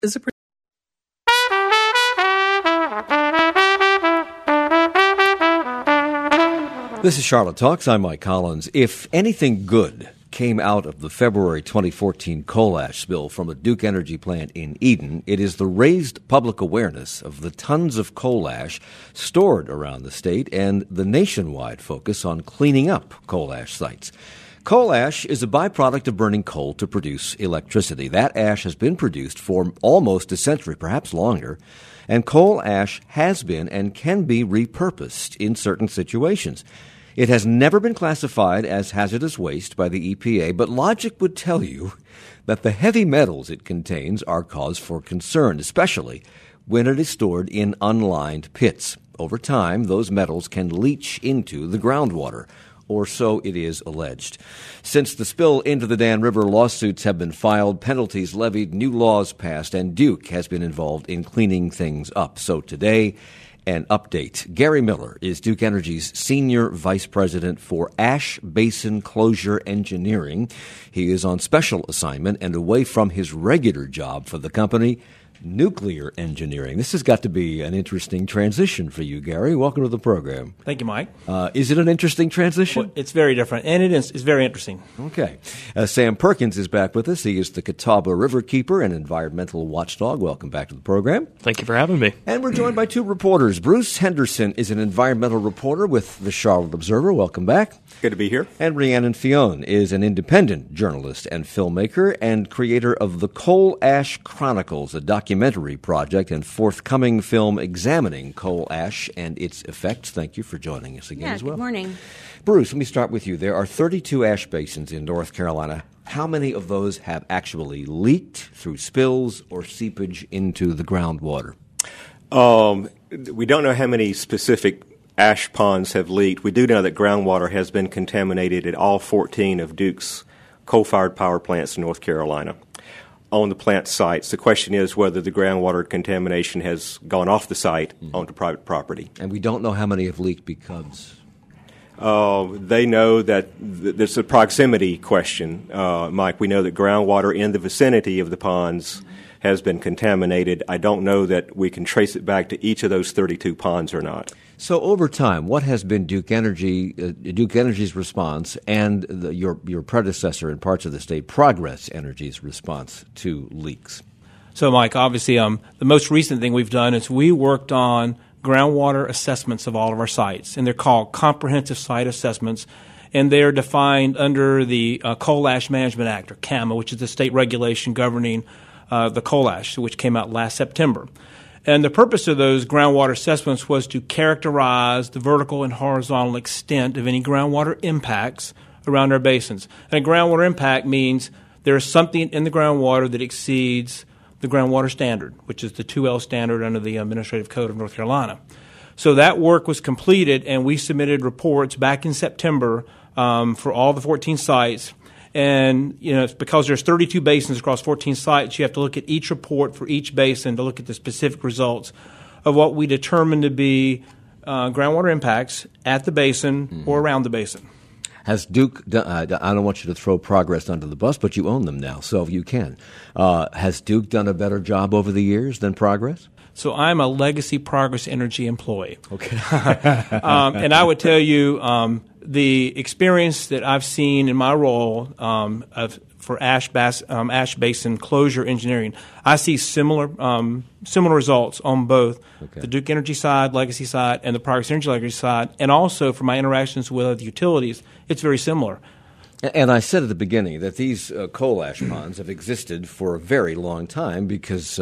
is a This is Charlotte Talks. I'm Mike Collins. If anything good came out of the February 2014 coal ash spill from a Duke Energy plant in Eden, it is the raised public awareness of the tons of coal ash stored around the state and the nationwide focus on cleaning up coal ash sites. Coal ash is a byproduct of burning coal to produce electricity. That ash has been produced for almost a century, perhaps longer, and coal ash has been and can be repurposed in certain situations. It has never been classified as hazardous waste by the EPA, but logic would tell you that the heavy metals it contains are cause for concern, especially when it is stored in unlined pits. Over time, those metals can leach into the groundwater, or so it is alleged. Since the spill into the Dan River, lawsuits have been filed, penalties levied, new laws passed, and Duke has been involved in cleaning things up. So today, an update. Gary Miller is Duke Energy's Senior Vice President for Ash Basin Closure Engineering. He is on special assignment and away from his regular job for the company, nuclear engineering. This has got to be an interesting transition for you, Gary. Welcome to the program. Thank you, Mike. Is it an interesting transition? Well, it's very different, and it's very interesting. Okay. Sam Perkins is back with us. He is the Catawba River Keeper and environmental watchdog. Welcome back to the program. Thank you for having me. And we're joined by two reporters. Bruce Henderson is an environmental reporter with the Charlotte Observer. Welcome back. Good to be here. And Rhiannon Fionn is an independent journalist and filmmaker and creator of the Coal Ash Chronicles, a documentary project and forthcoming film examining coal ash and its effects. Thank you for joining us again as well. Good morning. Bruce, let me start with you. There are 32 ash basins in North Carolina. How many of those have actually leaked through spills or seepage into the groundwater? We don't know how many specific ash ponds have leaked. We do know that groundwater has been contaminated at all 14 of Duke's coal-fired power plants in North Carolina on the plant sites. The question is whether the groundwater contamination has gone off the site onto private property. And we don't know how many have leaked because? They know that there's a proximity question, Mike. We know that groundwater in the vicinity of the ponds has been contaminated. I don't know that we can trace it back to each of those 32 ponds or not. So over time, what has been Duke Energy's response and your predecessor in parts of the state, Progress Energy's response to leaks? So, Mike, obviously, the most recent thing we've done is we worked on groundwater assessments of all of our sites, and they're called comprehensive site assessments, and they're defined under the Coal Ash Management Act, or CAMA, which is the state regulation governing the coal ash, which came out last September. And the purpose of those groundwater assessments was to characterize the vertical and horizontal extent of any groundwater impacts around our basins. And a groundwater impact means there is something in the groundwater that exceeds the groundwater standard, which is the 2L standard under the Administrative Code of North Carolina. So that work was completed, and we submitted reports back in September for all the 14 sites. And, it's because there's 32 basins across 14 sites, you have to look at each report for each basin to look at the specific results of what we determine to be groundwater impacts at the basin or around the basin. Has Duke done, I don't want you to throw Progress under the bus, but you own them now, so you can. Has Duke done a better job over the years than Progress? So I'm a legacy Progress Energy employee. Okay. And I would tell you the experience that I've seen in my role for ash basin closure engineering, I see similar results on both the Duke Energy side, legacy side, and the Progress Energy legacy side, and also from my interactions with other utilities, it's very similar. And I said at the beginning that these coal ash ponds have existed for a very long time because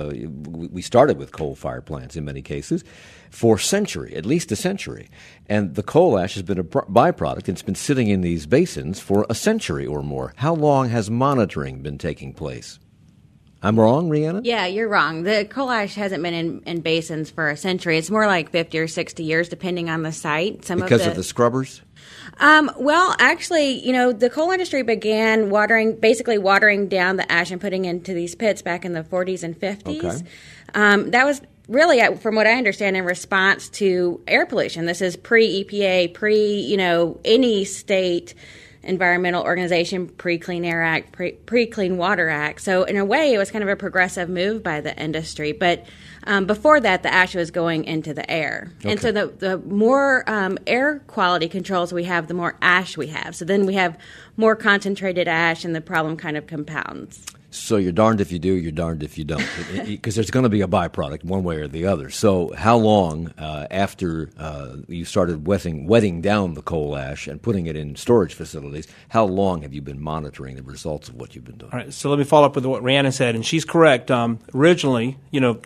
we started with coal-fired plants in many cases for at least a century. And the coal ash has been a byproduct. It's been sitting in these basins for a century or more. How long has monitoring been taking place? I'm wrong, Rhiannon? Yeah, you're wrong. The coal ash hasn't been in basins for a century. It's more like 50 or 60 years, depending on the site. Because of the scrubbers? Well, actually, the coal industry began basically watering down the ash and putting into these pits back in the 40s and 50s. Okay. That was really, from what I understand, in response to air pollution. This is pre-EPA, any state environmental organization, Pre-Clean Air Act, Pre-Clean Water Act. So in a way, it was kind of a progressive move by the industry. But before that, the ash was going into the air. Okay. And so the more air quality controls we have, the more ash we have. So then we have more concentrated ash, and the problem kind of compounds. So you're darned if you do, you're darned if you don't, because there's going to be a byproduct one way or the other. So how long after you started wetting down the coal ash and putting it in storage facilities, how long have you been monitoring the results of what you've been doing? All right, so let me follow up with what Rhiannon said, and she's correct. Originally, in the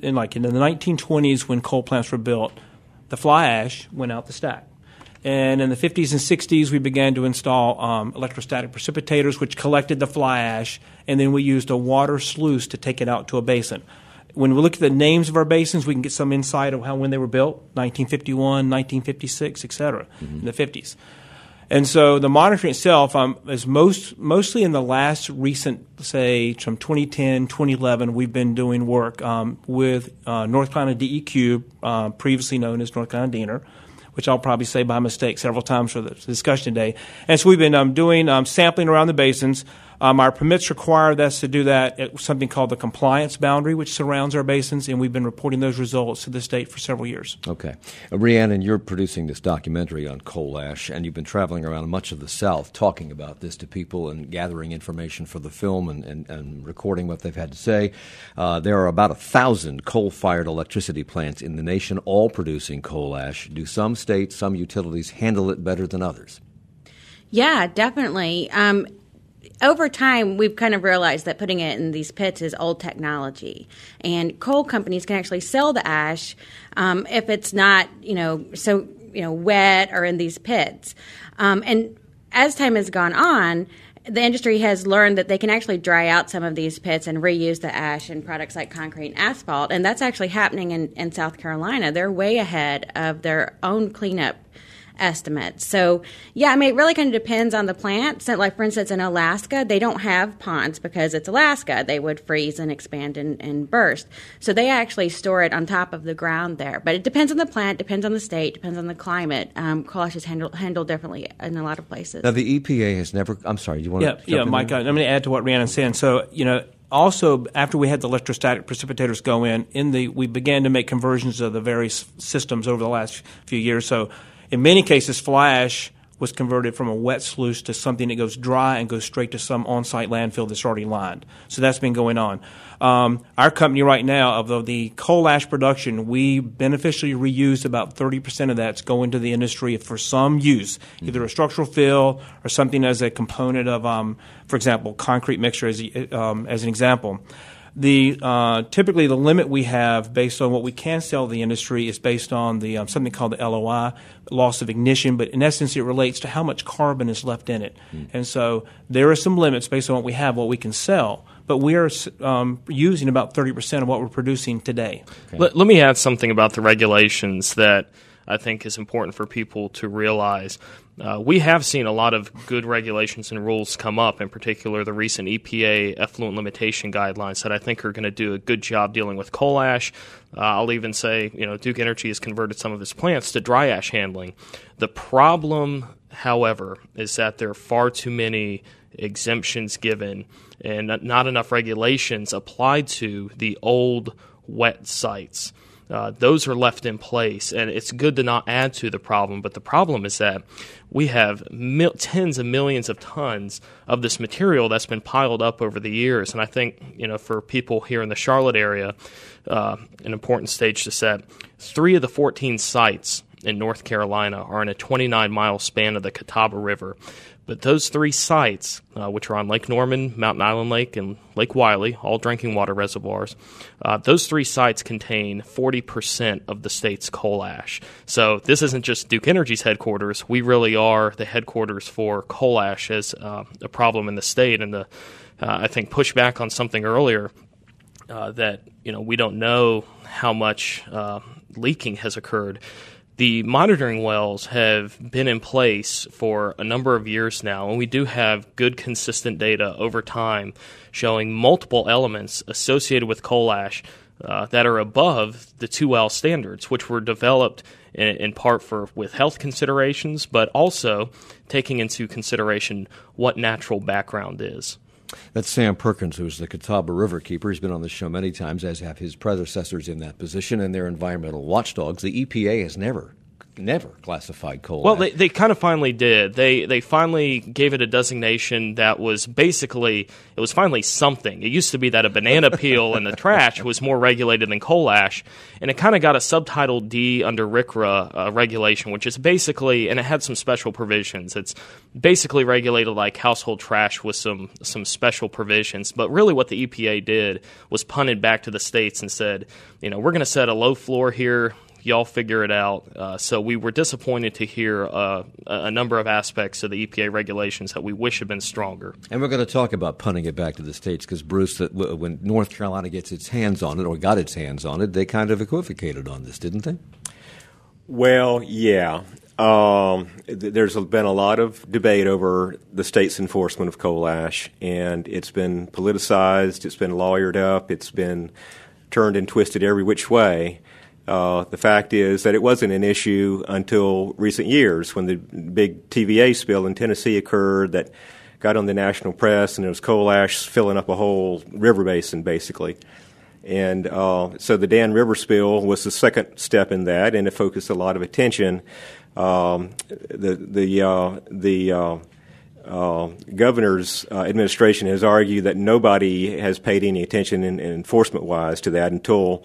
1920s when coal plants were built, the fly ash went out the stack. And in the 50s and 60s, we began to install electrostatic precipitators, which collected the fly ash, and then we used a water sluice to take it out to a basin. When we look at the names of our basins, we can get some insight of when they were built, 1951, 1956, et cetera, in the 50s. And so the monitoring itself is mostly in the last recent, say, from 2010, 2011, we've been doing work with North Carolina DEQ, previously known as North Carolina DENR, which I'll probably say by mistake several times for the discussion today. And so we've been doing sampling around the basins. Our permits require us to do that at something called the compliance boundary, which surrounds our basins, and we've been reporting those results to the state for several years. Okay. Rhiannon, you're producing this documentary on coal ash, and you've been traveling around much of the South talking about this to people and gathering information for the film and recording what they've had to say. There are about 1,000 coal-fired electricity plants in the nation, all producing coal ash. Do some states, some utilities handle it better than others? Yeah, definitely. Over time, we've kind of realized that putting it in these pits is old technology, and coal companies can actually sell the ash if it's not, wet or in these pits. And as time has gone on, the industry has learned that they can actually dry out some of these pits and reuse the ash in products like concrete and asphalt, and that's actually happening in South Carolina. They're way ahead of their own cleanup estimates. So, yeah, it really kind of depends on the plant. So, like, for instance, in Alaska, they don't have ponds because it's Alaska. They would freeze and expand and burst. So they actually store it on top of the ground there. But it depends on the plant, depends on the state, depends on the climate. Coal ash is handled differently in a lot of places. Now, the EPA has never – I'm sorry, do you want to – Yeah, Mike, I'm going to add to what Rhiannon's saying. So, also, after we had the electrostatic precipitators go we began to make conversions of the various systems over the last few years. So, in many cases, fly ash was converted from a wet sluice to something that goes dry and goes straight to some on-site landfill that's already lined. So that's been going on. Our company right now, of the coal ash production, we beneficially reuse about 30% of that's going to the industry for some use, either a structural fill or something as a component of, for example, concrete mixture as an example. Typically the limit we have based on what we can sell to the industry is based on the something called the LOI, loss of ignition, but in essence it relates to how much carbon is left in it. And so there are some limits based on what we have, what we can sell, but we are using about 30% of what we're producing today. Okay. Let me add something about the regulations that I think is important for people to realize. We have seen a lot of good regulations and rules come up, in particular the recent EPA effluent limitation guidelines that I think are going to do a good job dealing with coal ash. I'll even say, Duke Energy has converted some of its plants to dry ash handling. The problem, however, is that there are far too many exemptions given and not enough regulations applied to the old wet sites. Those are left in place, and it's good to not add to the problem, but the problem is that we have tens of millions of tons of this material that's been piled up over the years, and I think, for people here in the Charlotte area, an important stage to set, 3 of the 14 sites in North Carolina are in a 29-mile span of the Catawba River. But those 3 sites, which are on Lake Norman, Mountain Island Lake, and Lake Wylie, all drinking water reservoirs, those 3 sites contain 40% of the state's coal ash. So this isn't just Duke Energy's headquarters. We really are the headquarters for coal ash as a problem in the state. And I think push back on something earlier that we don't know how much leaking has occurred. The monitoring wells have been in place for a number of years now, and we do have good, consistent data over time showing multiple elements associated with coal ash that are above the 2L standards, which were developed in part with health considerations, but also taking into consideration what natural background is. That's Sam Perkins, who's the Catawba River Keeper. He's been on the show many times, as have his predecessors in that position, and they're environmental watchdogs. The EPA has never classified coal Well, ash. they kind of finally did. They finally gave it a designation that was basically, it was finally something. It used to be that a banana peel in the trash was more regulated than coal ash, and it kind of got a subtitle D under RCRA regulation, which is basically, and it had some special provisions. It's basically regulated like household trash with some special provisions. But really what the EPA did was punted back to the states and said, we're going to set a low floor here. Y'all figure it out. So we were disappointed to hear a number of aspects of the EPA regulations that we wish had been stronger. And we're going to talk about punting it back to the states because, Bruce, when North Carolina gets its hands on it or got its hands on it, they kind of equivocated on this, didn't they? Well, yeah. There's been a lot of debate over the state's enforcement of coal ash, and it's been politicized, it's been lawyered up, it's been turned and twisted every which way. The fact is that it wasn't an issue until recent years when the big TVA spill in Tennessee occurred that got on the national press, and there was coal ash filling up a whole river basin, basically. And so the Dan River spill was the second step in that, and it focused a lot of attention. The governor's administration has argued that nobody has paid any attention in enforcement-wise to that until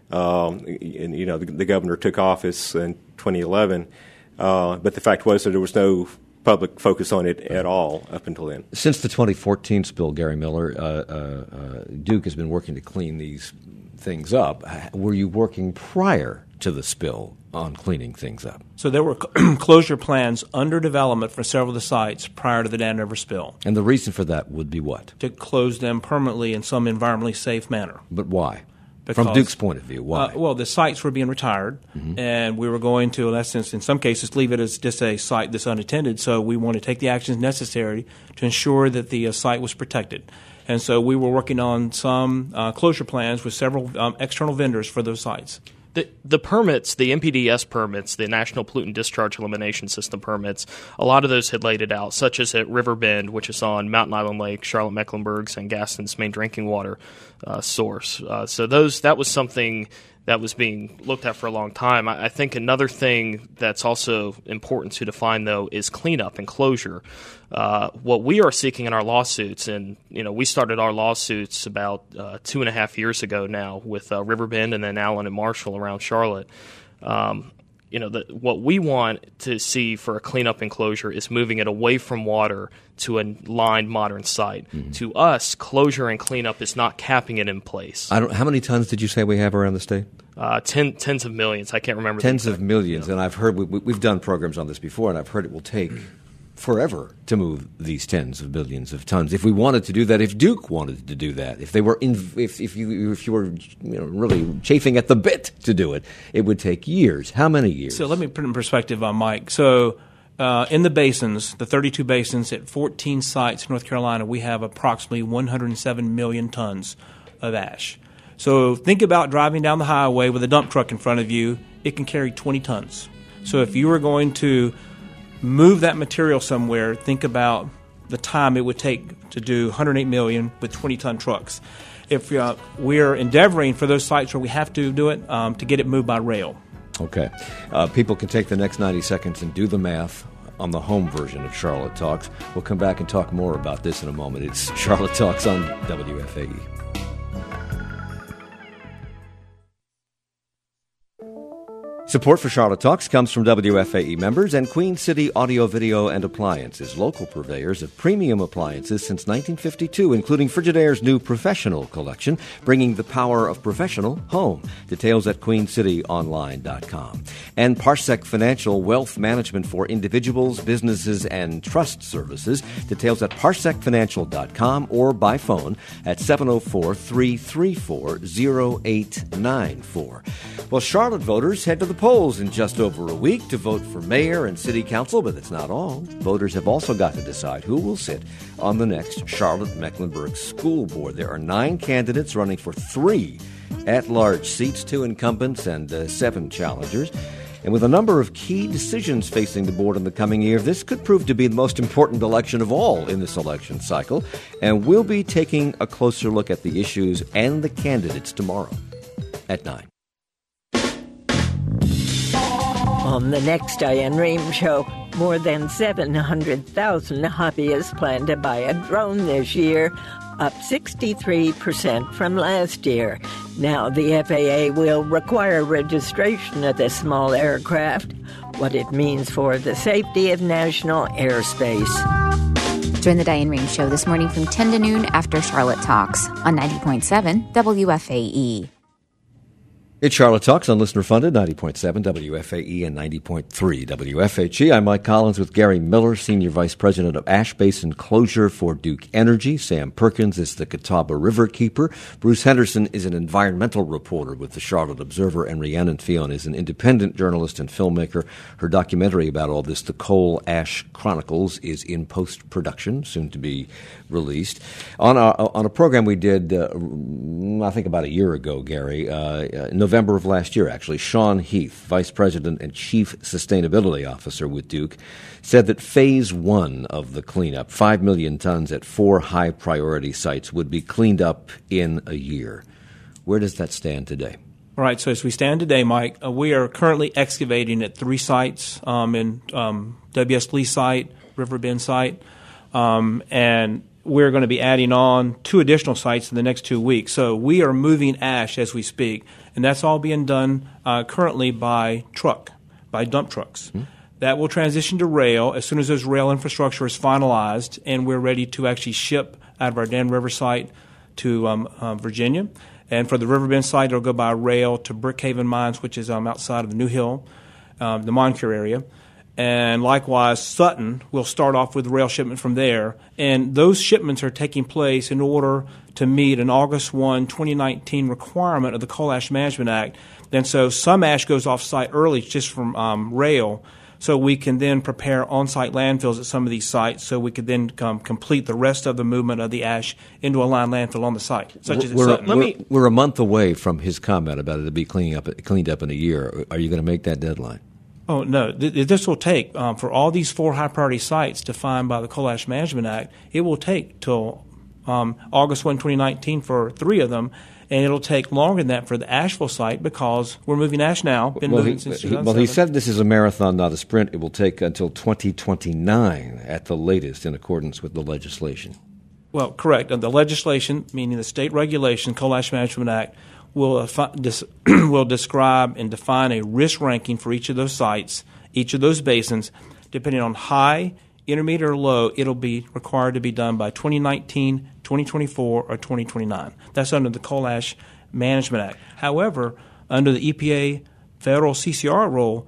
the governor took office in 2011. But the fact was that there was no public focus on it at all up until then. Since the 2014 spill, Gary Miller, Duke has been working to clean these things up. Were you working prior to the spill on cleaning things up? So there were closure plans under development for several of the sites prior to the Dan River spill. And the reason for that would be what? To close them permanently in some environmentally safe manner. But why? Because, from Duke's point of view, why? Well, the sites were being retired, and we were going to, in essence, in some cases, leave it as just a site that's unattended. So we want to take the actions necessary to ensure that the site was protected. And so we were working on some closure plans with several external vendors for those sites. The permits, the NPDES permits, the National Pollutant Discharge Elimination System permits, a lot of those had laid it out, such as at River Bend, which is on Mountain Island Lake, Charlotte-Mecklenburg's, and Gaston's main drinking water source. So that was something that was being looked at for a long time. I think another thing that's also important to define, though, is cleanup and closure. What we are seeking in our lawsuits, and we started our lawsuits about 2.5 years ago now with River Bend and then Allen and Marshall around Charlotte. What we want to see for a cleanup and closure is moving it away from water to a lined modern site. Mm-hmm. To us, closure and cleanup is not capping it in place. How many tons did you say we have around the state? Tens of millions. I can't remember. Tens of millions. And I've heard, we've done programs on this before, and I've heard it will take forever to move these tens of millions of tons. If we wanted to do that, if Duke wanted to do that, if you were really chafing at the bit to do it, it would take years. How many years? So let me put it in perspective, Mike. So in the basins, the 32 basins at 14 sites in North Carolina, we have approximately 107 million tons of ash. So think about driving down the highway with a dump truck in front of you. It can carry 20 tons. So if you were going to move that material somewhere, think about the time it would take to do 108 million with 20-ton trucks. If we're endeavoring for those sites where we have to do it, to get it moved by rail. Okay. People can take the next 90 seconds and do the math on the home version of Charlotte Talks. We'll come back and talk more about this in a moment. It's Charlotte Talks on WFAE. Support for Charlotte Talks comes from WFAE members and Queen City Audio, Video, and Appliances, local purveyors of premium appliances since 1952, including Frigidaire's new professional collection, bringing the power of professional home. Details at queencityonline.com. And Parsec Financial, wealth management for individuals, businesses, and trust services. Details at parsecfinancial.com or by phone at 704-334-0894. Well, Charlotte voters head to the polls in just over a week to vote for mayor and city council, but that's not all. Voters have also got to decide who will sit on the next Charlotte-Mecklenburg School Board. There are 9 candidates running for 3 at-large seats, 2 incumbents and 7 challengers. And with a number of key decisions facing the board in the coming year, this could prove to be the most important election of all in this election cycle. And we'll be taking a closer look at the issues and the candidates tomorrow at 9. On the next Diane Rehm Show, more than 700,000 hobbyists plan to buy a drone this year, up 63% from last year. Now the FAA will require registration of this small aircraft, what it means for the safety of national airspace. Join the Diane Rehm Show this morning from 10 to noon after Charlotte Talks on 90.7 WFAE. It's Charlotte Talks on listener-funded 90.7 WFAE and 90.3 WFHE. I'm Mike Collins with Gary Miller, Senior Vice President of Ash Basin Closure for Duke Energy. Sam Perkins is the Catawba River Keeper. Bruce Henderson is an environmental reporter with the Charlotte Observer. And Rhiannon Fionn is an independent journalist and filmmaker. Her documentary about all this, The Coal Ash Chronicles, is in post-production, soon to be released. On a program we did, I think about a year ago, Gary, November of last year, actually, Sean Heath, Vice President and Chief Sustainability Officer with Duke, said that Phase 1 of the cleanup, 5 million tons at 4 high-priority sites, would be cleaned up in a year. Where does that stand today? All right, so as we stand today, Mike, we are currently excavating at 3 sites in W.S. Lee site, River Bend site, and we're going to be adding on 2 additional sites in the next 2 weeks. So we are moving ash as we speak, and that's all being done currently by dump trucks. Mm-hmm. That will transition to rail as soon as those rail infrastructure is finalized, and we're ready to actually ship out of our Dan River site to Virginia. And for the Riverbend site, it'll go by rail to Brickhaven Mines, which is outside of New Hill, the Moncure area. And likewise, Sutton will start off with rail shipment from there. And those shipments are taking place in order to meet an August 1, 2019 requirement of the Coal Ash Management Act. And so some ash goes off-site early just from rail, so we can then prepare on-site landfills at some of these sites so we could then complete the rest of the movement of the ash into a lined landfill on the site, such as at Sutton. We're a month away from his comment about it to be cleaned up in a year. Are you going to make that deadline? Oh, no. This will take, for all these 4 high-priority sites defined by the Coal Ash Management Act, it will take till August 1, 2019 for 3 of them, and it'll take longer than that for the Asheville site because we're moving ash now. Since 2007. He said this is a marathon, not a sprint. It will take until 2029 at the latest in accordance with the legislation. Well, correct. The legislation, meaning the state regulation, Coal Ash Management Act, will describe and define a risk ranking for each of those sites, each of those basins. Depending on high, intermediate, or low, it'll be required to be done by 2019, 2024, or 2029. That's under the Coal Ash Management Act. However, under the EPA federal CCR rule,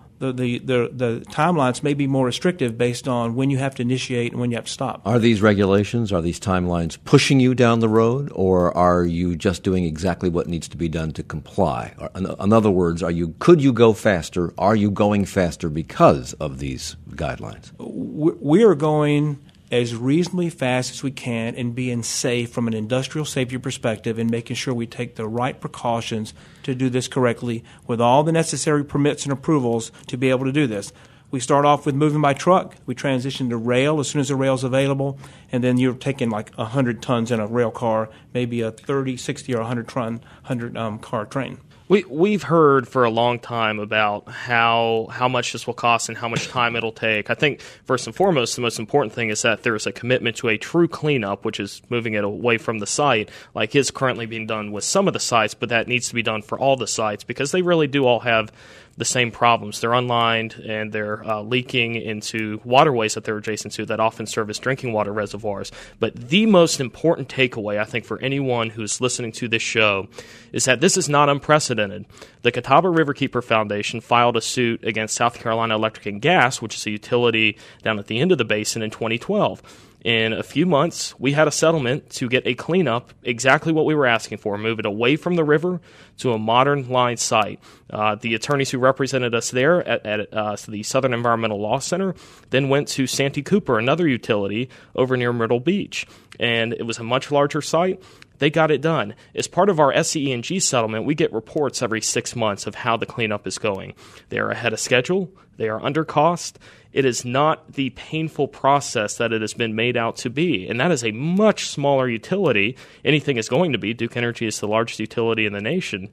the timelines may be more restrictive based on when you have to initiate and when you have to stop. Are these regulations, are these timelines pushing you down the road, or are you just doing exactly what needs to be done to comply? In other words, could you go faster? Are you going faster because of these guidelines? We are going as reasonably fast as we can and being safe from an industrial safety perspective and making sure we take the right precautions to do this correctly with all the necessary permits and approvals to be able to do this. We start off with moving by truck. We transition to rail as soon as the rail is available, and then you're taking like 100 tons in a rail car, maybe a 30, 60, or 100 car train. We've heard for a long time about how much this will cost and how much time it'll take. I think first and foremost, the most important thing is that there's a commitment to a true cleanup, which is moving it away from the site, like is currently being done with some of the sites, but that needs to be done for all the sites because they really do all have the same problems. They're unlined and they're leaking into waterways that they're adjacent to that often serve as drinking water reservoirs. But the most important takeaway, I think, for anyone who's listening to this show is that this is not unprecedented. The Catawba Riverkeeper Foundation filed a suit against South Carolina Electric and Gas, which is a utility down at the end of the basin, in 2012. In a few months, we had a settlement to get a cleanup, exactly what we were asking for, move it away from the river to a modern line site. The attorneys who represented us there at the Southern Environmental Law Center then went to Santee Cooper, another utility over near Myrtle Beach. And it was a much larger site. They got it done. As part of our SCE&G settlement, we get reports every 6 months of how the cleanup is going. They are ahead of schedule. They are under cost. It is not the painful process that it has been made out to be, and that is a much smaller utility. Anything is going to be. Duke Energy is the largest utility in the nation.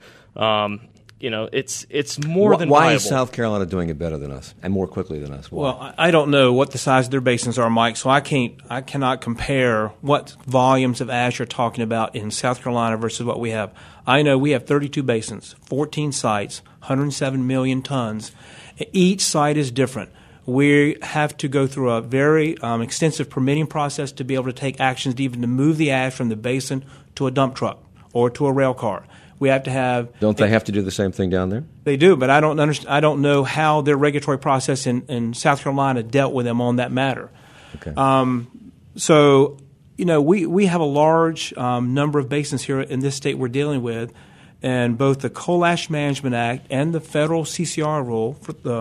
It's more than why viable. is South Carolina doing it better than us and more quickly than us? Why? Well, I don't know what the size of their basins are, Mike, so I cannot compare what volumes of ash you're talking about in South Carolina versus what we have. I know we have 32 basins, 14 sites, 107 million tons. Each site is different. We have to go through a very extensive permitting process to be able to take actions to even to move the ash from the basin to a dump truck or to a rail car. We have to have. Don't they have to do the same thing down there? They do, but I don't know how their regulatory process in South Carolina dealt with them on that matter. Okay. So, we have a large number of basins here in this state we're dealing with, and both the Coal Ash Management Act and the federal CCR rule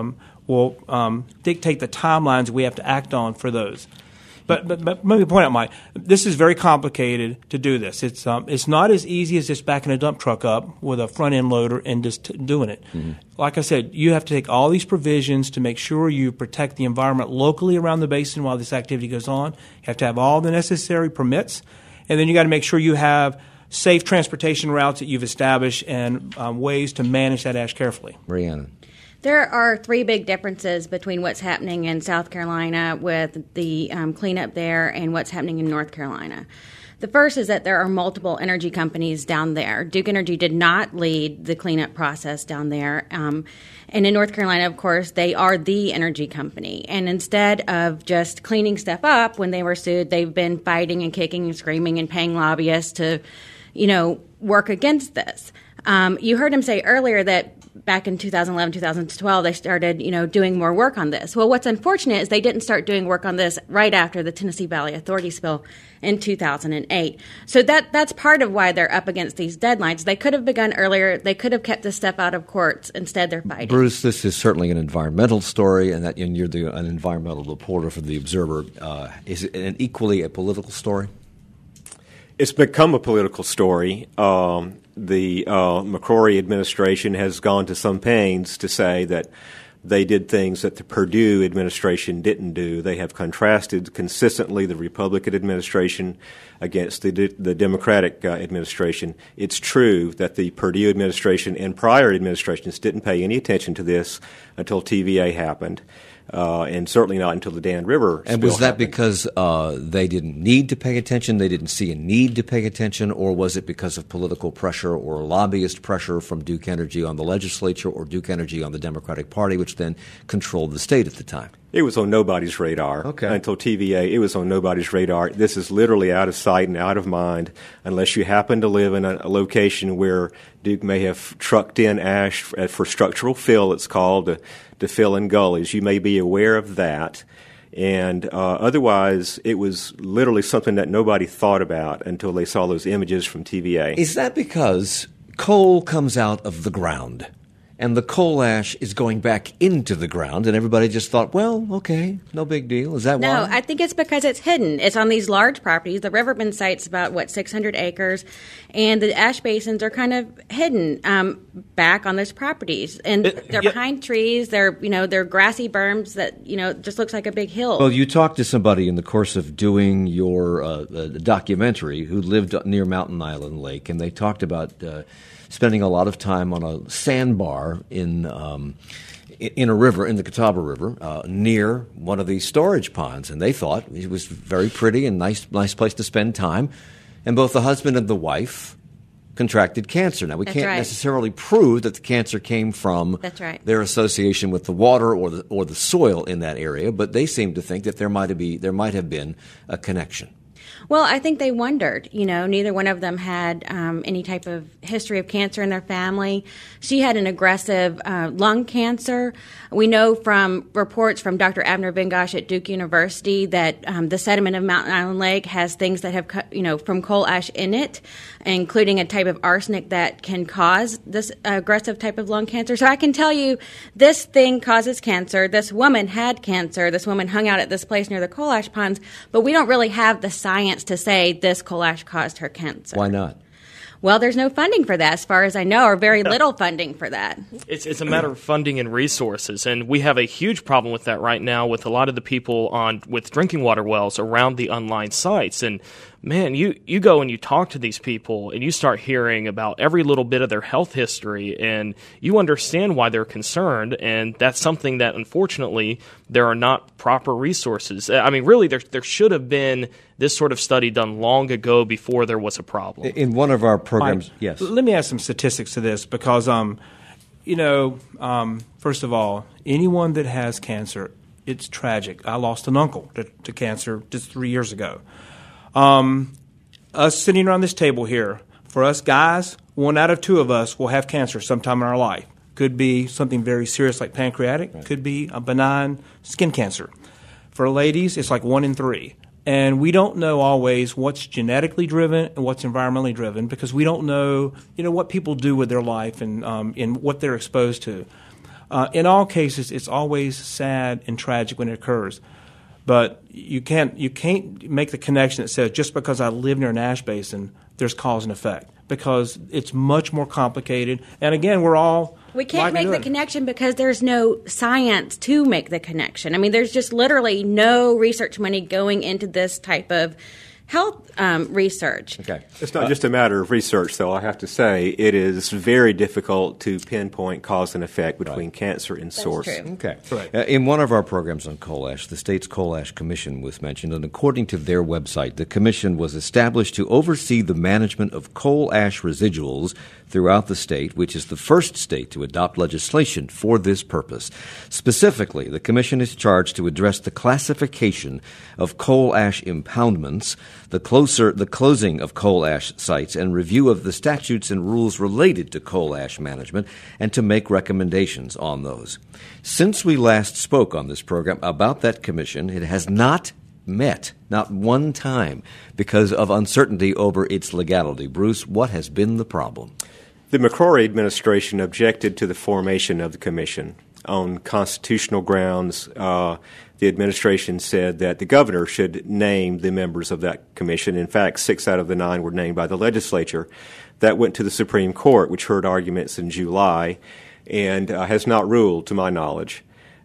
will dictate the timelines we have to act on for those. But let me point out, Mike, this is very complicated to do this. It's not as easy as just backing a dump truck up with a front end loader and just doing it. Mm-hmm. Like I said, you have to take all these provisions to make sure you protect the environment locally around the basin while this activity goes on. You have to have all the necessary permits, and then you got to make sure you have safe transportation routes that you've established and ways to manage that ash carefully. Rhiannon. There are three big differences between what's happening in South Carolina with the cleanup there and what's happening in North Carolina. The first is that there are multiple energy companies down there. Duke Energy did not lead the cleanup process down there. And in North Carolina, of course, they are the energy company. And instead of just cleaning stuff up when they were sued, they've been fighting and kicking and screaming and paying lobbyists to, work against this. You heard him say earlier that back in 2011, 2012, they started, doing more work on this. Well, what's unfortunate is they didn't start doing work on this right after the Tennessee Valley Authority spill in 2008. So that's part of why they're up against these deadlines. They could have begun earlier. They could have kept this stuff out of courts. Instead, they're fighting. Bruce, this is certainly an environmental story, and you're an environmental reporter for The Observer. Is it equally a political story? It's become a political story. The McCrory administration has gone to some pains to say that they did things that the Perdue administration didn't do. They have contrasted consistently the Republican administration against the Democratic administration. It's true that the Perdue administration and prior administrations didn't pay any attention to this until TVA happened. And certainly not until the Dan River spill And was that happened. because they didn't need to pay attention, they didn't see a need to pay attention, or was it because of political pressure or lobbyist pressure from Duke Energy on the legislature or Duke Energy on the Democratic Party, which then controlled the state at the time? It was on nobody's radar. Okay. Until TVA, it was on nobody's radar. This is literally out of sight and out of mind unless you happen to live in a location where Duke may have trucked in ash for structural fill, it's called, to fill in gullies. You may be aware of that. And otherwise, it was literally something that nobody thought about until they saw those images from TVA. Is that because coal comes out of the ground and the coal ash is going back into the ground, and everybody just thought, well, okay, no big deal? Is that why? No, I think it's because it's hidden. It's on these large properties. The Riverbend site's about, 600 acres, and the ash basins are kind of hidden back on those properties. And they're behind trees. They're grassy berms that, just looks like a big hill. Well, you talked to somebody in the course of doing your documentary who lived near Mountain Island Lake, and they talked about spending a lot of time on a sandbar in a river, in the Catawba River, near one of these storage ponds. And they thought it was very pretty and nice place to spend time. And both the husband and the wife contracted cancer. Now, we can't necessarily prove that the cancer came from their association with the water or the soil in that area, but they seem to think that there might have been a connection. Well, I think they wondered. Neither one of them had any type of history of cancer in their family. She had an aggressive lung cancer. We know from reports from Dr. Abner Bengosh at Duke University that the sediment of Mountain Island Lake has things that have, from coal ash in it, including a type of arsenic that can cause this aggressive type of lung cancer. So I can tell you this thing causes cancer. This woman had cancer. This woman hung out at this place near the coal ash ponds, but we don't really have the science science to say this coal ash caused her cancer. Why not? Well, there's no funding for that, as far as I know, or very little funding for that. It's a matter of funding and resources, and we have a huge problem with that right now with a lot of the people with drinking water wells around the unlined sites. And man, you go and you talk to these people, and you start hearing about every little bit of their health history, and you understand why they're concerned. And that's something that, unfortunately, there are not proper resources. I mean, really, there should have been this sort of study done long ago before there was a problem. In one of our programs, Mike, yes. Let me add some statistics to this because, first of all, anyone that has cancer, it's tragic. I lost an uncle to cancer just 3 years ago. Us sitting around this table here, for us guys, 1 out of 2 of us will have cancer sometime in our life. Could be something very serious like pancreatic, right. Could be a benign skin cancer. For ladies, it's like 1 in 3. And we don't know always what's genetically driven and what's environmentally driven because we don't know, what people do with their life and what they're exposed to. In all cases, it's always sad and tragic when it occurs. But you can't make the connection that says just because I live near an ash basin, there's cause and effect because it's much more complicated. And again, we can't make the connection because there's no science to make the connection. I mean, there's just literally no research money going into this type of health research. Okay. It's not just a matter of research, though. I have to say it is very difficult to pinpoint cause and effect between cancer and source. That's true. Okay. Right. In one of our programs on coal ash, the state's Coal Ash Commission was mentioned, and according to their website, the commission was established to oversee the management of coal ash residuals throughout the state, which is the first state to adopt legislation for this purpose. Specifically, the commission is charged to address the classification of coal ash impoundments, the closing of coal ash sites, and review of the statutes and rules related to coal ash management, and to make recommendations on those. Since we last spoke on this program about that commission, it has not met, not one time, because of uncertainty over its legality. Bruce, what has been the problem? The McCrory administration objected to the formation of the commission on constitutional grounds. The administration said that the governor should name the members of that commission. In fact, 6 out of the 9 were named by the legislature. That went to the Supreme Court, which heard arguments in July and has not ruled, to my knowledge.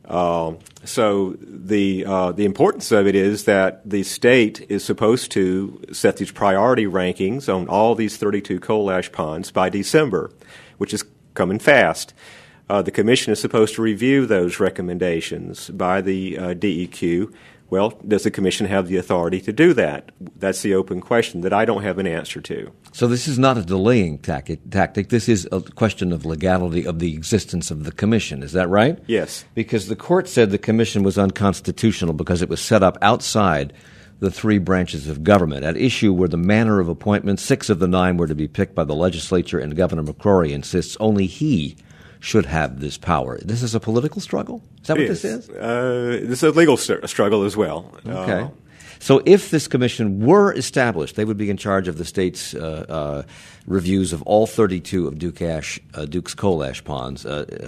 So the importance of it is that the state is supposed to set these priority rankings on all these 32 coal ash ponds by December, which is coming fast. The commission is supposed to review those recommendations by the DEQ. Well, does the commission have the authority to do that? That's the open question that I don't have an answer to. So this is not a delaying tactic. This is a question of legality of the existence of the commission. Is that right? Yes. Because the court said the commission was unconstitutional because it was set up outside the 3 branches of government. At issue were the manner of appointments. 6 of the 9 were to be picked by the legislature, and Governor McCrory insists only he should have this power. This is a political struggle? Is that what this is? This is a legal struggle as well. Okay. So if this commission were established, they would be in charge of the state's reviews of all 32 of Duke's coal ash ponds.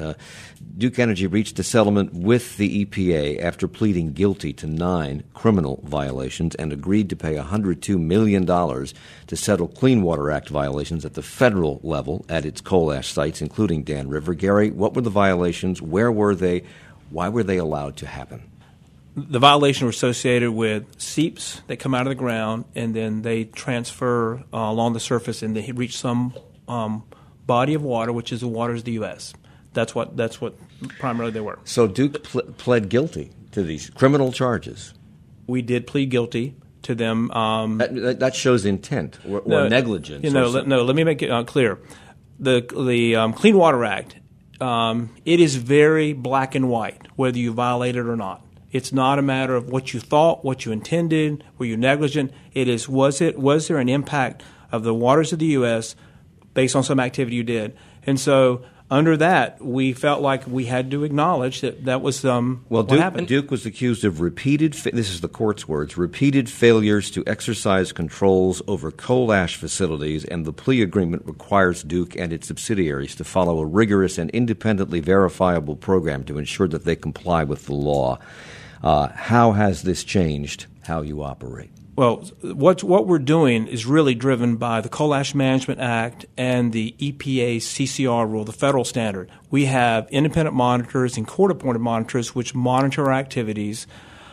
Duke Energy reached a settlement with the EPA after pleading guilty to 9 criminal violations and agreed to pay $102 million to settle Clean Water Act violations at the federal level at its coal ash sites, including Dan River. Gary, what were the violations? Where were they? Why were they allowed to happen? The violations were associated with seeps that come out of the ground, and then they transfer along the surface, and they reach some body of water, which is the waters of the U.S. That's what primarily they were. So Duke pled guilty to these criminal charges. We did plead guilty to them. That shows intent or negligence. Let me make it clear. The Clean Water Act, it is very black and white, whether you violate it or not. It's not a matter of what you thought, what you intended, were you negligent. It is, was there an impact of the waters of the U.S. based on some activity you did? And so under that, we felt like we had to acknowledge that was what happened. Duke was accused of this is the court's words, repeated failures to exercise controls over coal ash facilities, and the plea agreement requires Duke and its subsidiaries to follow a rigorous and independently verifiable program to ensure that they comply with the law. How has this changed? how you operate? Well, what we're doing is really driven by the Coal Ash Management Act and the EPA CCR rule, the federal standard. We have independent monitors and court-appointed monitors which monitor our activities,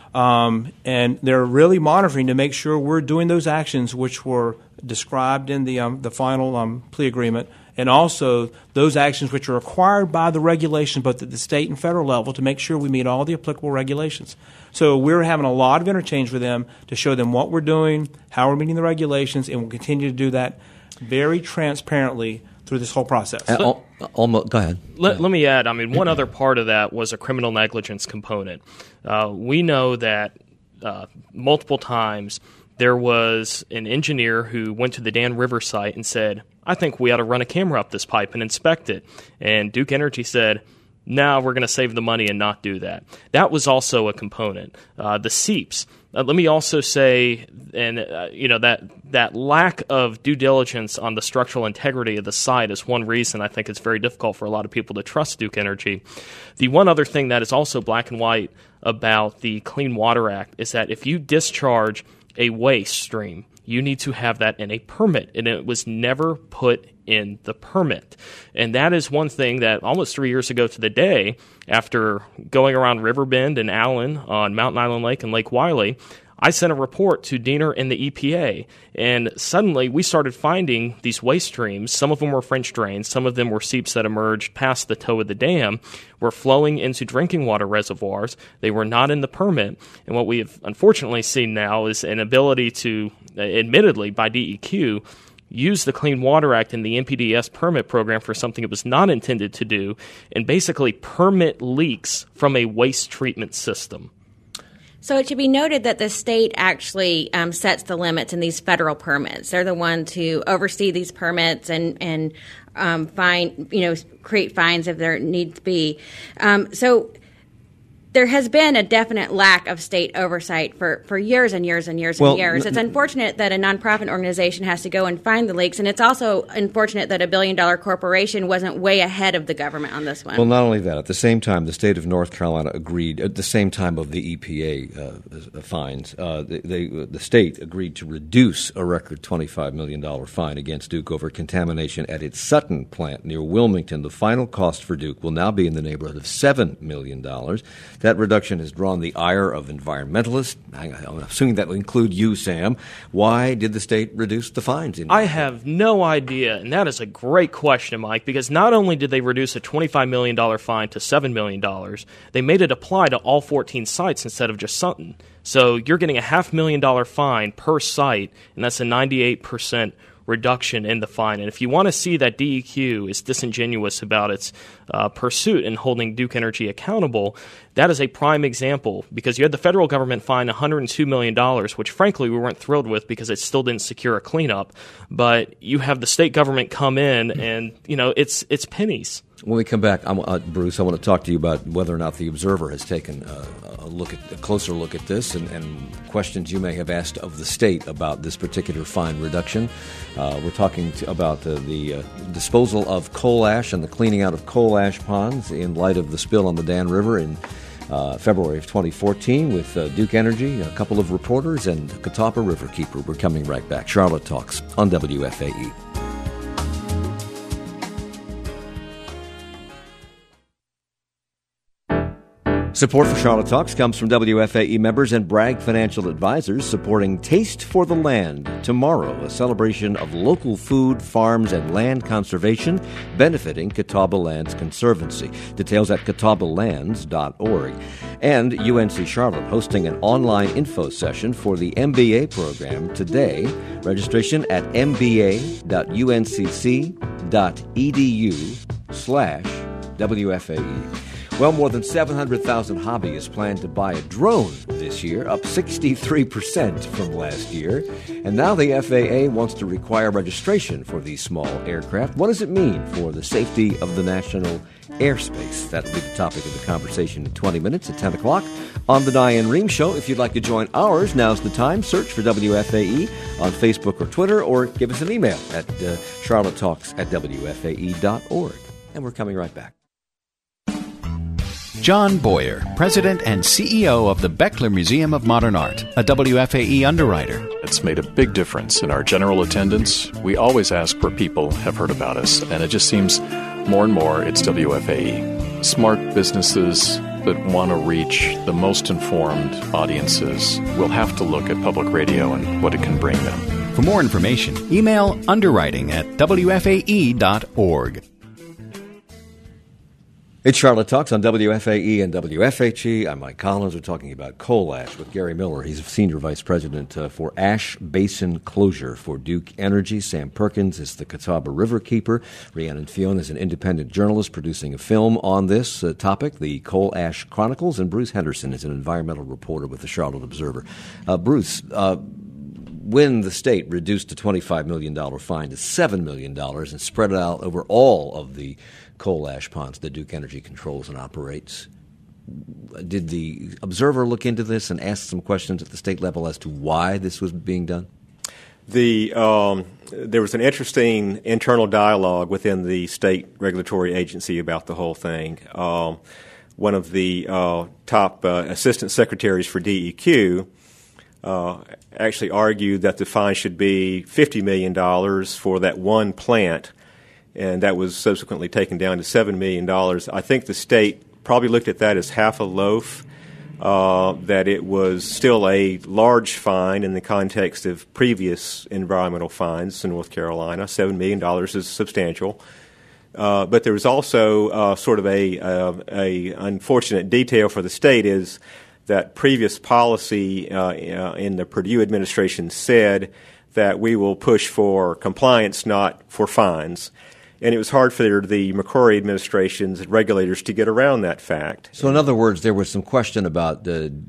and they're really monitoring to make sure we're doing those actions which were described in the final plea agreement, and also those actions which are required by the regulations both at the state and federal level to make sure we meet all the applicable regulations. So we're having a lot of interchange with them to show them what we're doing, how we're meeting the regulations, and we'll continue to do that very transparently through this whole process. Go ahead. Let me add, one other part of that was a criminal negligence component. We know that multiple times there was an engineer who went to the Dan River site and said, I think we ought to run a camera up this pipe and inspect it. And Duke Energy said, no, we're going to save the money and not do that. That was also a component. The seeps. Let me also say, and that lack of due diligence on the structural integrity of the site is one reason I think it's very difficult for a lot of people to trust Duke Energy. The one other thing that is also black and white about the Clean Water Act is that if you discharge a waste stream, you need to have that in a permit, and it was never put in the permit. And that is one thing that almost 3 years ago to the day, after going around Riverbend and Allen on Mountain Island Lake and Lake Wylie, I sent a report to Diener and the EPA, and suddenly we started finding these waste streams. Some of them were French drains, some of them were seeps that emerged past the toe of the dam, were flowing into drinking water reservoirs. They were not in the permit, and what we have unfortunately seen now is an ability to, admittedly by DEQ, use the Clean Water Act and the NPDES permit program for something it was not intended to do, and basically permit leaks from a waste treatment system. So it should be noted that the state actually sets the limits in these federal permits. They're the ones who oversee these permits and create fines if there needs to be. So there has been a definite lack of state oversight for years and years and years and years. It's unfortunate that a nonprofit organization has to go and find the leaks, and it's also unfortunate that a billion-dollar corporation wasn't way ahead of the government on this one. Well, not only that, at the same time, the state of North Carolina agreed, at the same time of the EPA fines, the state agreed to reduce a record $25 million fine against Duke over contamination at its Sutton plant near Wilmington. The final cost for Duke will now be in the neighborhood of $7 million. That reduction has drawn the ire of environmentalists. I'm assuming that will include you, Sam. Why did the state reduce the fines? I have no idea, and that is a great question, Mike, because not only did they reduce a $25 million fine to $7 million, they made it apply to all 14 sites instead of just Sutton. So you're getting a $500,000 fine per site, and that's a 98% reduction in the fine. And if you want to see that DEQ is disingenuous about its pursuit in holding Duke Energy accountable, that is a prime example, because you had the federal government fine $102 million, which frankly we weren't thrilled with because it still didn't secure a cleanup. But you have the state government come in and, it's pennies. When we come back, Bruce, I want to talk to you about whether or not the Observer has taken a closer look at this and questions you may have asked of the state about this particular fine reduction. We're talking about the disposal of coal ash and the cleaning out of coal ash ponds in light of the spill on the Dan River in February of 2014 with Duke Energy, a couple of reporters, and Catawba Riverkeeper. We're coming right back. Charlotte Talks on WFAE. Support for Charlotte Talks comes from WFAE members and Bragg Financial Advisors, supporting Taste for the Land tomorrow, a celebration of local food, farms, and land conservation benefiting Catawba Lands Conservancy. Details at catawbalands.org. And UNC Charlotte hosting an online info session for the MBA program today. Registration at mba.uncc.edu/WFAE. Well, more than 700,000 hobbyists plan to buy a drone this year, up 63% from last year. And now the FAA wants to require registration for these small aircraft. What does it mean for the safety of the national airspace? That'll be the topic of the conversation in 20 minutes at 10 o'clock on The Diane Rehm Show. If you'd like to join ours, now's the time. Search for WFAE on Facebook or Twitter, or give us an email at charlottetalks@wfae.org. And we're coming right back. John Boyer, President and CEO of the Beckler Museum of Modern Art, a WFAE underwriter. It's made a big difference in our general attendance. We always ask where people have heard about us, and it just seems more and more it's WFAE. Smart businesses that want to reach the most informed audiences will have to look at public radio and what it can bring them. For more information, email underwriting@wfae.org. It's Charlotte Talks on WFAE and WFHE. I'm Mike Collins. We're talking about coal ash with Gary Miller. He's Senior Vice President for Ash Basin Closure for Duke Energy. Sam Perkins is the Catawba River Keeper. Rhiannon Fion is an independent journalist producing a film on this topic, the Coal Ash Chronicles. And Bruce Henderson is an environmental reporter with the Charlotte Observer. Bruce, when the state reduced a $25 million fine to $7 million and spread it out over all of the coal ash ponds that Duke Energy controls and operates, did the Observer look into this and ask some questions at the state level as to why this was being done? There was an interesting internal dialogue within the state regulatory agency about the whole thing. One of the top assistant secretaries for DEQ actually argued that the fine should be $50 million for that one plant, and that was subsequently taken down to $7 million. I think the state probably looked at that as half a loaf, that it was still a large fine in the context of previous environmental fines in North Carolina. $7 million is substantial. But there was also sort of a unfortunate detail for the state is that previous policy in the Perdue administration said that we will push for compliance, not for fines. And it was hard for the McCrory administration's regulators to get around that fact. So in other words, there was some question about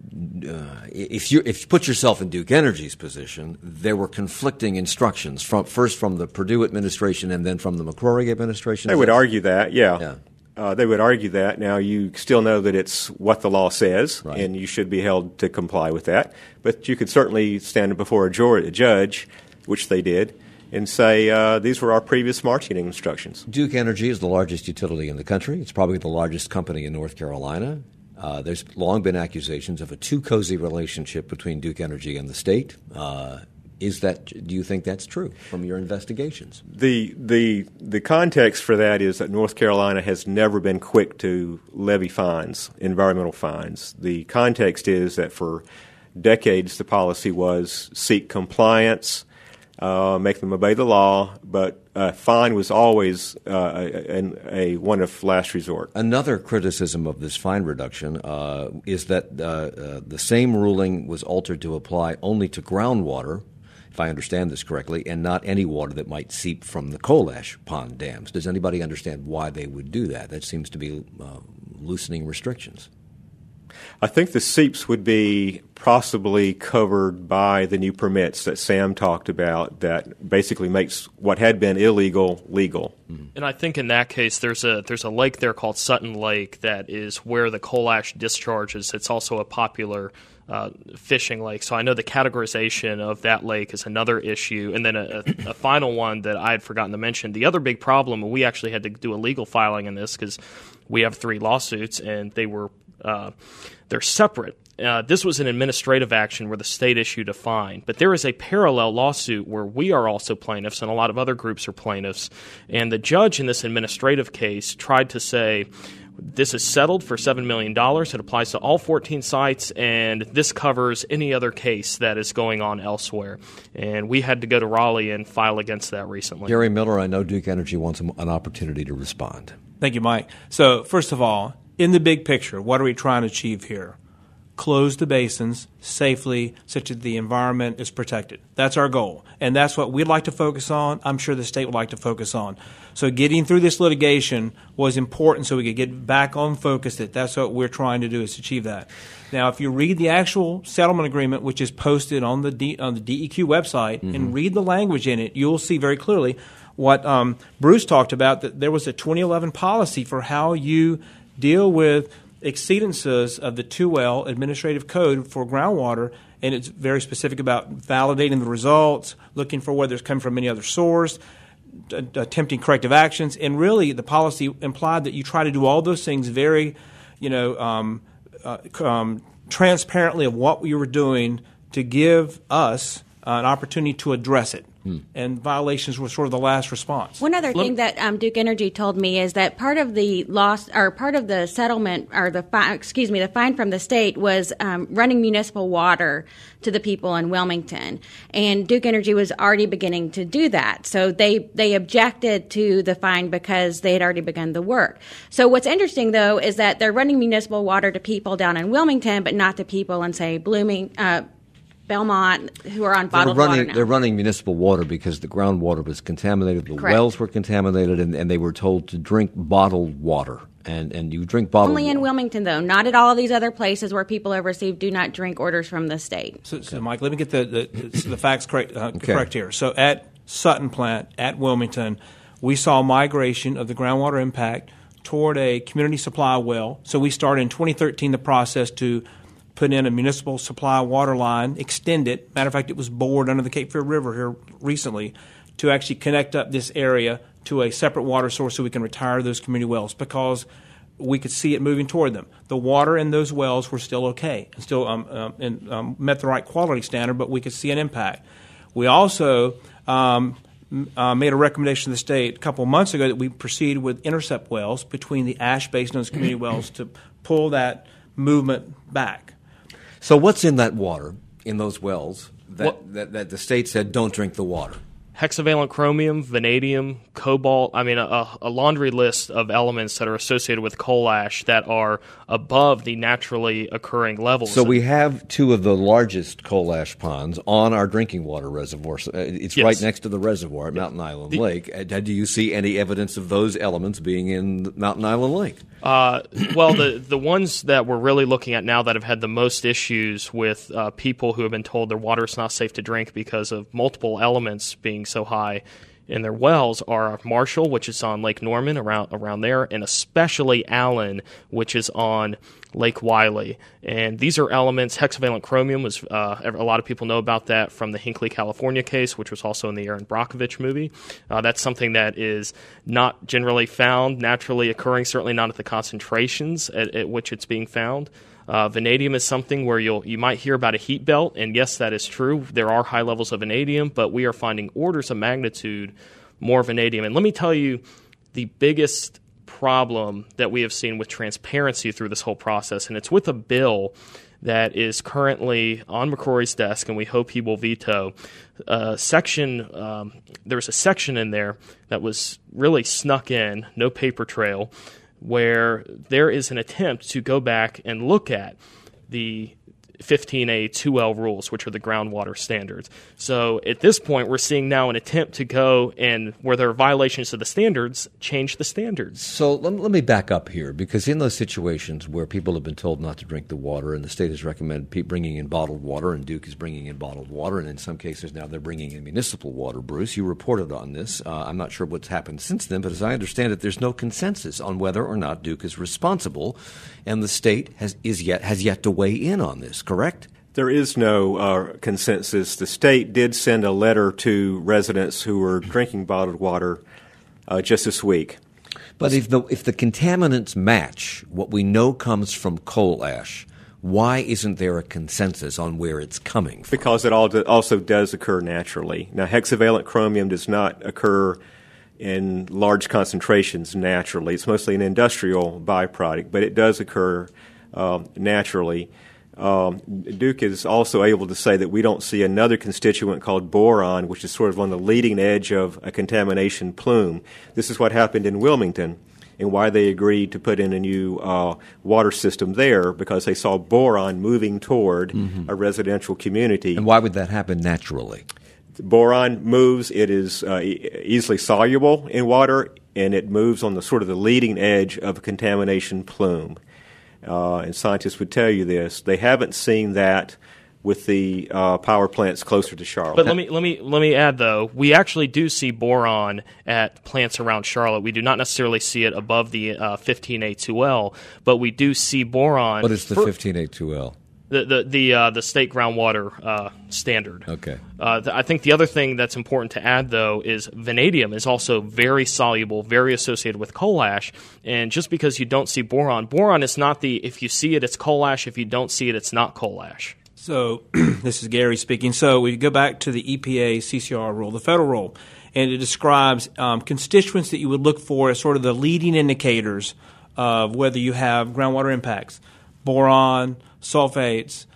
if you put yourself in Duke Energy's position, there were conflicting instructions first from the Perdue administration and then from the McCrory administration? They would argue that, yeah. They would argue that. Now, you still know that it's what the law says, right, and you should be held to comply with that. But you could certainly stand before a judge, which they did, and say, these were our previous marketing instructions. Duke Energy is the largest utility in the country. It's probably the largest company in North Carolina. There's long been accusations of a too cozy relationship between Duke Energy and the state. Do you think that's true from your investigations? The context for that is that North Carolina has never been quick to levy fines, environmental fines. The context is that for decades the policy was seek compliance, make them obey the law, but a fine was always a one of last resort. Another criticism of this fine reduction is that the same ruling was altered to apply only to groundwater, if I understand this correctly, and not any water that might seep from the coal ash pond dams. Does anybody understand why they would do that? That seems to be loosening restrictions. I think the seeps would be possibly covered by the new permits that Sam talked about that basically makes what had been illegal legal. Mm-hmm. And I think in that case there's a lake there called Sutton Lake that is where the coal ash discharges. It's also a popular fishing lake. So I know the categorization of that lake is another issue. And then a final one that I had forgotten to mention. The other big problem, and we actually had to do a legal filing in this because we have 3 lawsuits and they're separate. This was an administrative action where the state issued a fine. But there is a parallel lawsuit where we are also plaintiffs and a lot of other groups are plaintiffs. And the judge in this administrative case tried to say, this is settled for $7 million. It applies to all 14 sites, and this covers any other case that is going on elsewhere. And we had to go to Raleigh and file against that recently. Gary Miller, I know Duke Energy wants an opportunity to respond. Thank you, Mike. So, first of all, in the big picture, what are we trying to achieve here? Close the basins safely such that the environment is protected. That's our goal. And that's what we'd like to focus on. I'm sure the state would like to focus on. So getting through this litigation was important so we could get back on focus that that's what we're trying to do is achieve that. Now, if you read the actual settlement agreement, which is posted on the DEQ website, and read the language in it, you'll see very clearly what Bruce talked about, that there was a 2011 policy for how you deal with exceedances of the 2L administrative code for groundwater, and it's very specific about validating the results, looking for whether it's coming from any other source, attempting corrective actions, and really the policy implied that you try to do all those things very transparently of what we were doing to give us an opportunity to address it. And violations were sort of the last response. One other thing that Duke Energy told me is that part of the loss, or part of the settlement, or the fine from the state was running municipal water to the people in Wilmington, and Duke Energy was already beginning to do that. So they objected to the fine because they had already begun the work. So what's interesting though is that they're running municipal water to people down in Wilmington, but not to people in say Belmont, who are on bottled water now. They're running municipal water because the groundwater was contaminated, the Correct. wells were contaminated, and they were told to drink bottled water. And you drink bottled water. Only in Wilmington, though. Not at all of these other places where people have received do not drink orders from the state. So Mike, let me get the facts correct here. So at Sutton Plant, at Wilmington, we saw migration of the groundwater impact toward a community supply well. So we started in 2013 the process to put in a municipal supply water line, extend it. Matter of fact, it was bored under the Cape Fear River here recently to actually connect up this area to a separate water source so we can retire those community wells because we could see it moving toward them. The water in those wells were still okay and still met the right quality standard, but we could see an impact. We also made a recommendation to the state a couple of months ago that we proceed with intercept wells between the ash basin and those community wells to pull that movement back. So what's in that water, in those wells, that the state said don't drink the water? Hexavalent chromium, vanadium, cobalt, a laundry list of elements that are associated with coal ash that are above the naturally occurring levels. So we have two of the largest coal ash ponds on our drinking water reservoir. It's right next to the reservoir at Mountain Island Lake. Do you see any evidence of those elements being in Mountain Island Lake? Well, the ones that we're really looking at now that have had the most issues with people who have been told their water is not safe to drink because of multiple elements being so high in their wells are Marshall, which is on Lake Norman around there, and especially Allen, which is on Lake Wylie. And these are elements. Hexavalent chromium was a lot of people know about that from the Hinckley, California case, which was also in the Aaron Brockovich movie. That's something that is not generally found, naturally occurring, certainly not at the concentrations at which it's being found. Vanadium is something where you might hear about a heat belt, and yes, that is true. There are high levels of vanadium, but we are finding orders of magnitude more vanadium. And let me tell you the biggest problem that we have seen with transparency through this whole process, and it's with a bill that is currently on McCrory's desk, and we hope he will veto. There's a section in there that was really snuck in, no paper trail, where there is an attempt to go back and look at the 15A 2L rules, which are the groundwater standards. So at this point, we're seeing now an attempt to go and, where there are violations of the standards, change the standards. So let me back up here, because in those situations where people have been told not to drink the water and the state has recommended bringing in bottled water, and Duke is bringing in bottled water, and in some cases now they're bringing in municipal water, Bruce, you reported on this. I'm not sure what's happened since then, but as I understand it, there's no consensus on whether or not Duke is responsible, and the state has yet to weigh in on this, correct? There is no consensus. The state did send a letter to residents who were drinking bottled water just this week. But if the contaminants match what we know comes from coal ash, why isn't there a consensus on where it's coming from? Because it also does occur naturally. Now, hexavalent chromium does not occur in large concentrations naturally. It's mostly an industrial byproduct, but it does occur naturally. Duke is also able to say that we don't see another constituent called boron, which is sort of on the leading edge of a contamination plume. This is what happened in Wilmington and why they agreed to put in a new water system there, because they saw boron moving toward a residential community. And why would that happen naturally? Boron moves. It is easily soluble in water, and it moves on the sort of the leading edge of a contamination plume. And scientists would tell you this. They haven't seen that with the power plants closer to Charlotte. But let me add, though, we actually do see boron at plants around Charlotte. We do not necessarily see it above the 15A2L, but we do see boron. What is the 15A2L? The state groundwater standard. Okay. I think the other thing that's important to add, though, is vanadium is also very soluble, very associated with coal ash. And just because you don't see boron is not if you see it, it's coal ash. If you don't see it, it's not coal ash. So this is Gary speaking. So we go back to the EPA CCR rule, the federal rule, and it describes constituents that you would look for as sort of the leading indicators of whether you have groundwater impacts: boron, sulfates,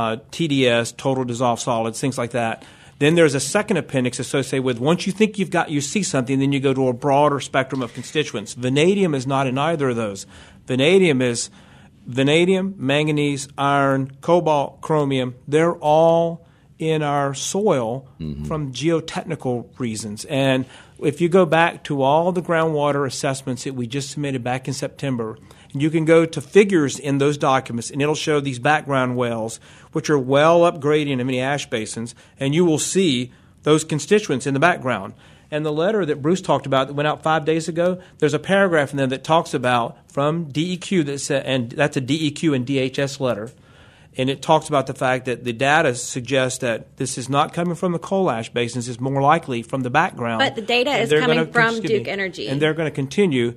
TDS, total dissolved solids, things like that. Then there's a second appendix associated with once you think you see something, then you go to a broader spectrum of constituents. Vanadium is not in either of those. Vanadium is vanadium, manganese, iron, cobalt, chromium. They're all in our soil from geotechnical reasons. And if you go back to all the groundwater assessments that we just submitted back in September, you can go to figures in those documents, and it'll show these background wells, which are well upgrading in many ash basins, and you will see those constituents in the background. And the letter that Bruce talked about that went out 5 days ago, there's a paragraph in there that talks about from DEQ, and that's a DEQ and DHS letter, and it talks about the fact that the data suggests that this is not coming from the coal ash basins, it's more likely from the background. But the data is coming from Duke Energy. And they're going to continue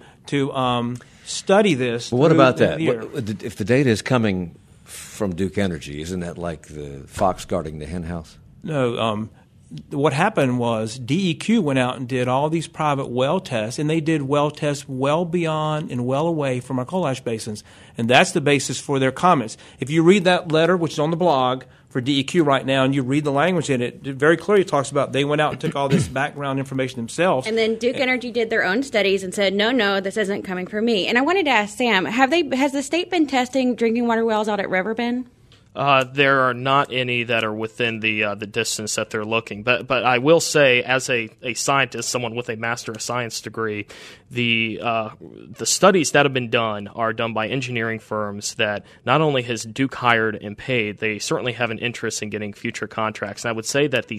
to study this. Well, what about that? If the data is coming from Duke Energy, isn't that like the fox guarding the hen house? No. What happened was DEQ went out and did all these private well tests, and they did well tests well beyond and well away from our coal ash basins. And that's the basis for their comments. If you read that letter, which is on the blog for DEQ right now, and you read the language in it, it very clearly talks about they went out and took all this background information themselves. And then Duke Energy did their own studies and said, no, this isn't coming from me. And I wanted to ask Sam, has the state been testing drinking water wells out at Riverbend? There are not any that are within the distance that they're looking. But I will say, as a scientist, someone with a Master of Science degree, the studies that have been done are done by engineering firms that not only has Duke hired and paid, they certainly have an interest in getting future contracts. And I would say that the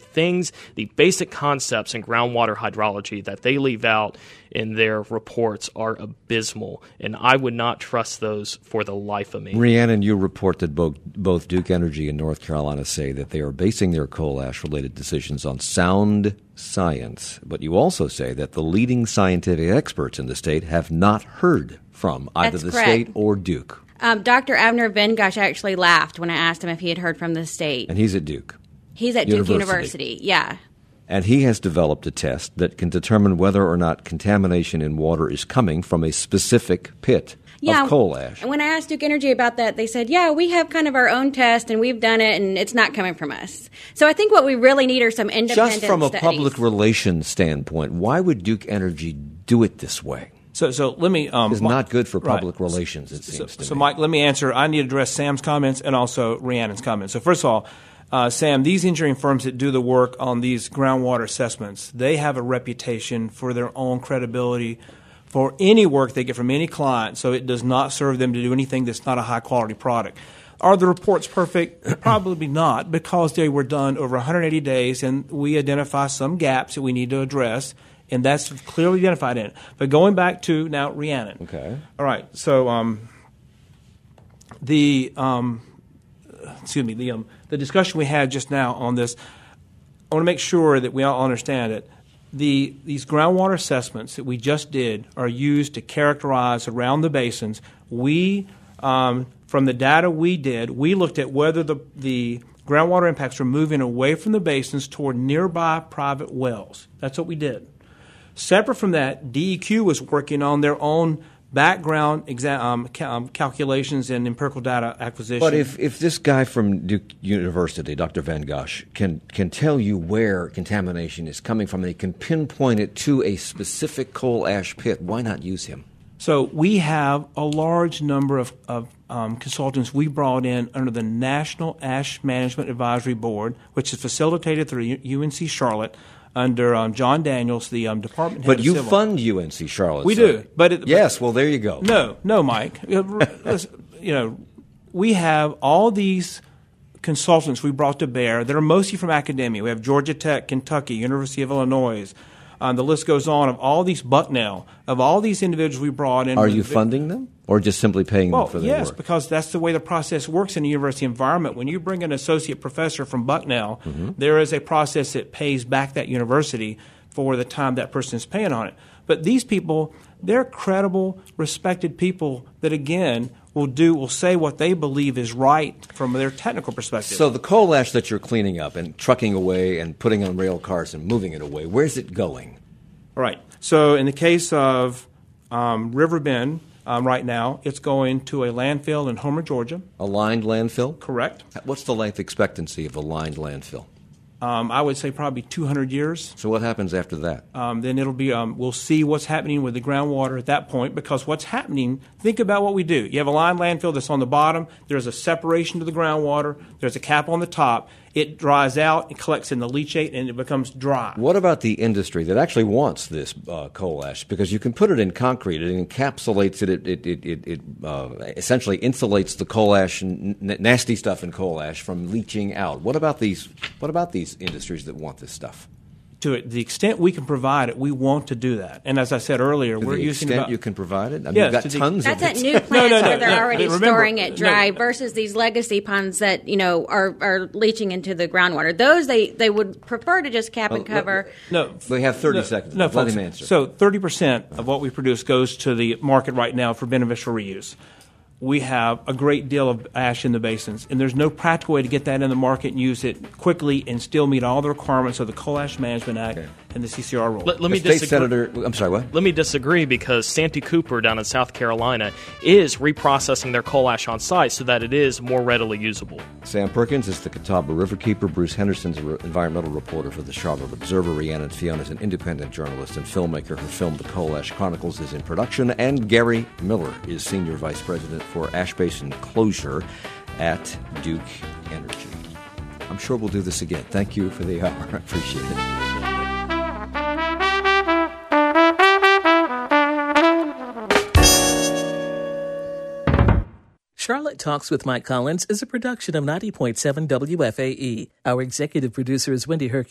basic concepts in groundwater hydrology that they leave out in their reports are abysmal, and I would not trust those for the life of me. Rhiannon, you report that both Duke Energy and North Carolina say that they are basing their coal ash-related decisions on sound science, but you also say that the leading scientific experts in the state have not heard from either the state or Duke. Dr. Avner Vengosh actually laughed when I asked him if he had heard from the state. And he's at Duke. He's at Duke University, yeah. And he has developed a test that can determine whether or not contamination in water is coming from a specific pit of coal ash. And when I asked Duke Energy about that, they said, we have kind of our own test, and we've done it, and it's not coming from us. So I think what we really need are some independent Just from a studies. public relations standpoint, why would Duke Energy do it this way? So let me... it's not good for public relations, it seems to me. So, Mike, let me answer. I need to address Sam's comments and also Rhiannon's comments. So, first of all, Sam, these engineering firms that do the work on these groundwater assessments, they have a reputation for their own credibility for any work they get from any client, so it does not serve them to do anything that's not a high-quality product. Are the reports perfect? Probably not, because they were done over 180 days, and we identify some gaps that we need to address, and that's clearly identified in it. But going back to, now, Rhiannon. Okay. All right, so the discussion we had just now on this, I want to make sure that we all understand it. These groundwater assessments that we just did are used to characterize around the basins. We, from the data we did, we looked at whether the groundwater impacts are moving away from the basins toward nearby private wells. That's what we did. Separate from that, DEQ was working on their own background calculations and empirical data acquisition. But if this guy from Duke University, Dr. Vengosh, can tell you where contamination is coming from, and he can pinpoint it to a specific coal ash pit, why not use him? So we have a large number of consultants we brought in under the National Ash Management Advisory Board, which is facilitated through UNC Charlotte, under John Daniels, the department head But of you civil. fund UNC Charlotte. We do. Yes, well, there you go. No, Mike. We have all these consultants we brought to bear that are mostly from academia. We have Georgia Tech, Kentucky, University of Illinois, The list goes on of all these Bucknell, of all these individuals we brought in. Are you funding them or just simply paying them for their work? Yes, because that's the way the process works in a university environment. When you bring an associate professor from Bucknell, there is a process that pays back that university for the time that person is paying on it. But these people, they're credible, respected people that, again, will say what they believe is right from their technical perspective. So the coal ash that you're cleaning up and trucking away and putting on rail cars and moving it away, where's it going? Right. So in the case of River Bend, right now, it's going to a landfill in Homer, Georgia. A lined landfill? Correct. What's the life expectancy of a lined landfill? I would say probably 200 years. So what happens after that? Then it'll be, we'll see what's happening with the groundwater at that point, because what's happening, think about what we do. You have a lined landfill that's on the bottom. There's a separation to the groundwater. There's a cap on the top. It dries out, it collects in the leachate, and it becomes dry. What about the industry that actually wants this coal ash? Because you can put it in concrete. It encapsulates it. It essentially insulates the coal ash and nasty stuff in coal ash from leaching out. What about these industries that want this stuff? To the extent we can provide it, we want to do that. And as I said earlier, we're using about... you can provide it? I mean, yes, you've got tons of it. That's at new plants where they're already storing it dry versus these legacy ponds that, are leaching into the groundwater. Those they would prefer to just cap and cover. We have 30 seconds. Let him answer. So 30% of what we produce goes to the market right now for beneficial reuse. We have a great deal of ash in the basins, and there's no practical way to get that in the market and use it quickly and still meet all the requirements of the Coal Ash Management Act and the CCR rule. Let me disagree. Senator, I'm sorry, what? Let me disagree, because Santee Cooper down in South Carolina is reprocessing their coal ash on site so that it is more readily usable. Sam Perkins is the Catawba Riverkeeper. Bruce Henderson's an environmental reporter for the Charlotte Observer. Rhiannon Fiona is an independent journalist and filmmaker. Her film, The Coal Ash Chronicles, is in production. And Gary Miller is Senior Vice President for Ash Basin Closure at Duke Energy. I'm sure we'll do this again. Thank you for the hour. I appreciate it. Charlotte Talks with Mike Collins is a production of 90.7 WFAE. Our executive producer is Wendy Herc.